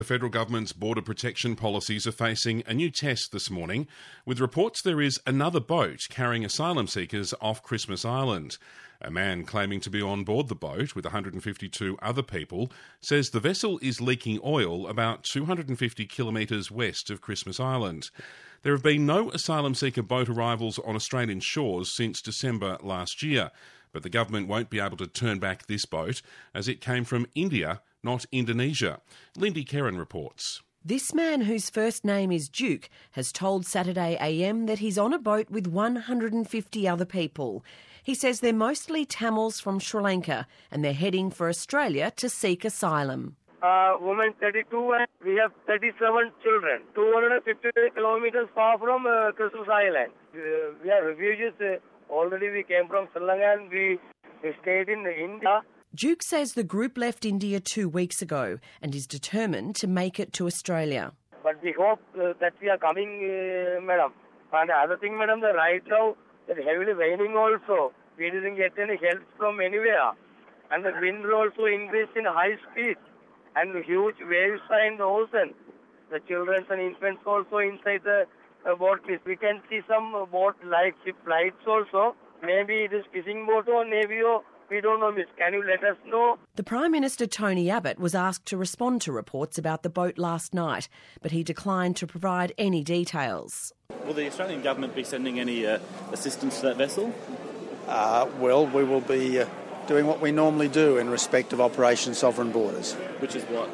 The federal government's border protection policies are facing a new test this morning, with reports there is another boat carrying asylum seekers off Christmas Island. A man claiming to be on board the boat with 152 other people says the vessel is leaking oil about 250 kilometres west of Christmas Island. There have been no asylum seeker boat arrivals on Australian shores since December last year, but the government won't be able to turn back this boat as it came from India, not Indonesia. Lindy Kerrin reports. This man, whose first name is Duke, has told Saturday AM that he's on a boat with 150 other people. He says they're mostly Tamils from Sri Lanka and they're heading for Australia to seek asylum. Woman 32 and we have 37 children. 250 kilometres far from Christmas Island. We are refugees. Already we came from Sri Lanka and we stayed in India. Duke says the group left India 2 weeks ago and is determined to make it to Australia. But we hope that we are coming, madam. And the other thing, madam, that right now it's heavily raining also. We didn't get any help from anywhere. And the wind also increased in high speed. And the huge waves are in the ocean. The children and infants also inside the boat. We can see some boat-like ship lights also. Maybe it is fishing boat or maybe we don't know, miss. Can you let us know? The Prime Minister, Tony Abbott, was asked to respond to reports about the boat last night, but he declined to provide any details. Will the Australian government be sending any assistance to that vessel? Well, we will be doing what we normally do in respect of Operation Sovereign Borders. Which is what?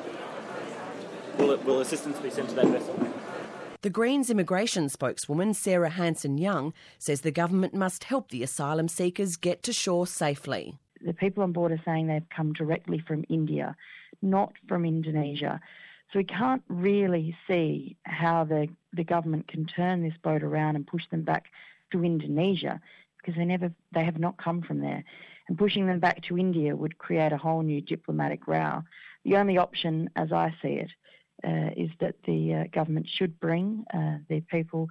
Will assistance be sent to that vessel? The Greens immigration spokeswoman, Sarah Hanson-Young, says the government must help the asylum seekers get to shore safely. The people on board are saying they've come directly from India, not from Indonesia. So we can't really see how the government can turn this boat around and push them back to Indonesia, because they have not come from there. And pushing them back to India would create a whole new diplomatic row. The only option, as I see it, is that the government should bring their people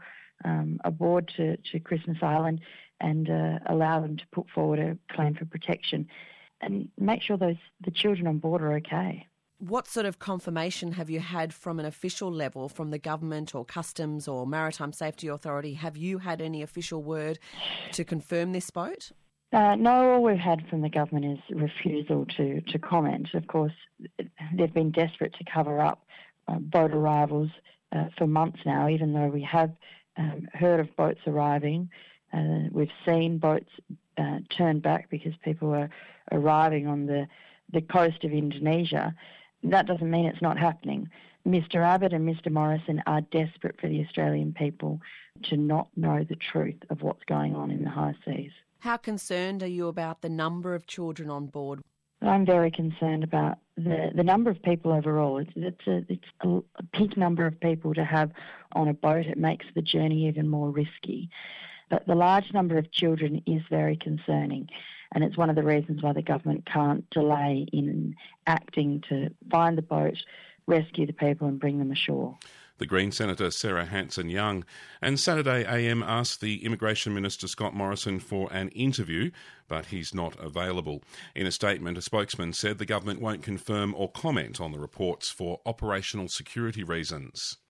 aboard to Christmas Island and allow them to put forward a claim for protection and make sure the children on board are okay. What sort of confirmation have you had from an official level, from the government or Customs or Maritime Safety Authority? Have you had any official word to confirm this boat? No, all we've had from the government is refusal to comment. Of course, they've been desperate to cover up boat arrivals for months now, even though we have heard of boats arriving. We've seen boats turn back because people are arriving on the coast of Indonesia. That doesn't mean it's not happening. Mr Abbott and Mr Morrison are desperate for the Australian people to not know the truth of what's going on in the high seas. How concerned are you about the number of children on board? I'm very concerned about the number of people overall. It's a big number of people to have on a boat. It makes the journey even more risky. But the large number of children is very concerning, and it's one of the reasons why the government can't delay in acting to find the boat, rescue the people and bring them ashore. The Green Senator Sarah Hanson-Young. And Saturday AM asked the Immigration Minister Scott Morrison for an interview, but he's not available. In a statement, a spokesman said the government won't confirm or comment on the reports for operational security reasons.